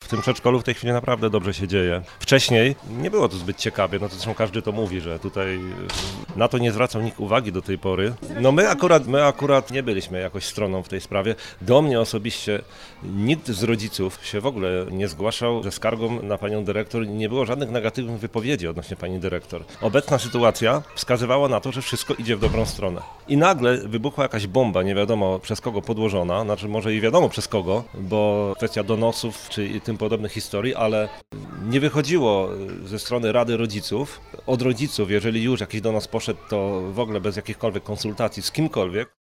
tym przedszkolu w tej chwili naprawdę dobrze się dzieje. Wcześniej nie było to zbyt ciekawie, no to zresztą każdy to mówi, że tutaj na to nie zwracał nikt uwagi do tej pory. No my akurat nie byliśmy jakoś stroną w tej sprawie. Do mnie osobiście nikt z rodziców się w ogóle nie zgłaszał ze skargą na panią dyrektor. Nie było żadnych negatywnych wypowiedzi odnośnie pani dyrektor. Obecna sytuacja wskazywała na to, że wszystko idzie w dobrą stronę. I nagle wybuchła jakaś bomba, nie wiadomo przez kogo podłożona, znaczy może i wiadomo przez kogo, bo kwestia donosów czy tym podobnych historii, ale nie wychodziło ze strony Rady Rodziców, od rodziców, jeżeli już jakiś donos poszedł, to w ogóle bez jakichkolwiek konsultacji z kimkolwiek.